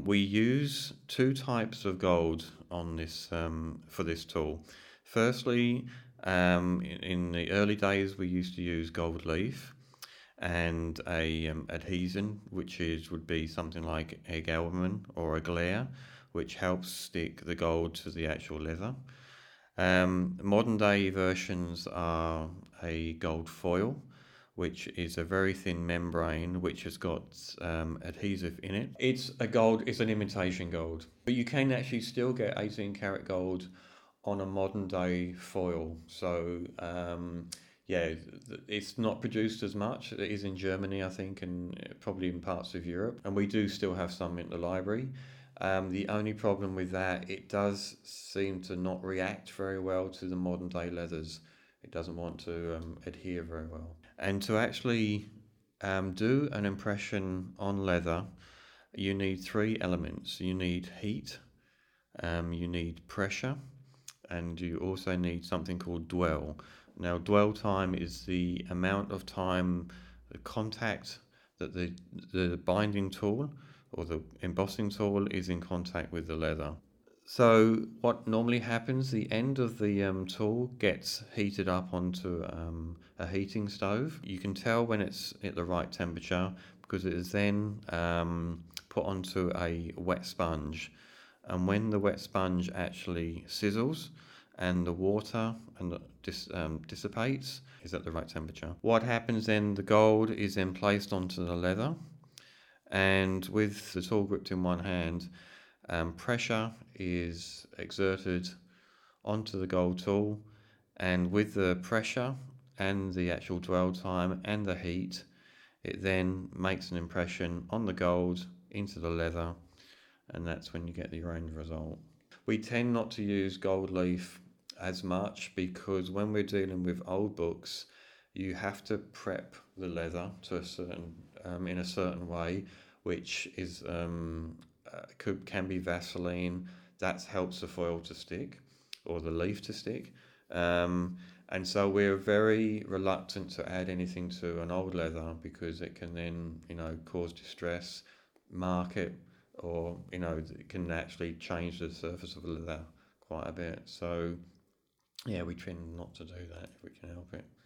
We use two types of gold on this for this tool. Firstly, in the early days, we used to use gold leaf and a adhesion, which would be something like egg albumen or a glare, which helps stick the gold to the actual leather. Modern day versions are a gold foil, which is a very thin membrane which has got adhesive in it. It's an imitation gold, but you can actually still get 18 karat gold on a modern day foil. So yeah, it's not produced as much. It is in Germany, I think, and probably in parts of Europe. And we do still have some in the library. The only problem with that, it does seem to not react very well to the modern day leathers. It doesn't want to adhere very well. And to actually do an impression on leather, you need three elements. You need heat, you need pressure, and you also need something called dwell. Now, dwell time is the amount of time, the contact that the binding tool or the embossing tool is in contact with the leather. So what normally happens, the end of the tool gets heated up onto a heating stove. You can tell when it's at the right temperature because it is then put onto a wet sponge. And when the wet sponge actually sizzles and the water dissipates, is at the right temperature. What happens then, the gold is then placed onto the leather, and with the tool gripped in one hand, pressure is exerted onto the gold tool, and with the pressure and the actual dwell time and the heat, it then makes an impression on the gold into the leather, and that's when you get your end result. We tend not to use gold leaf as much because when we're dealing with old books, you have to prep the leather to a certain in a certain way, which is can be Vaseline. That helps the foil to stick or the leaf to stick. And so we're very reluctant to add anything to an old leather because it can then, cause distress, mark it, or, it can actually change the surface of the leather quite a bit. So, yeah, we tend not to do that if we can help it.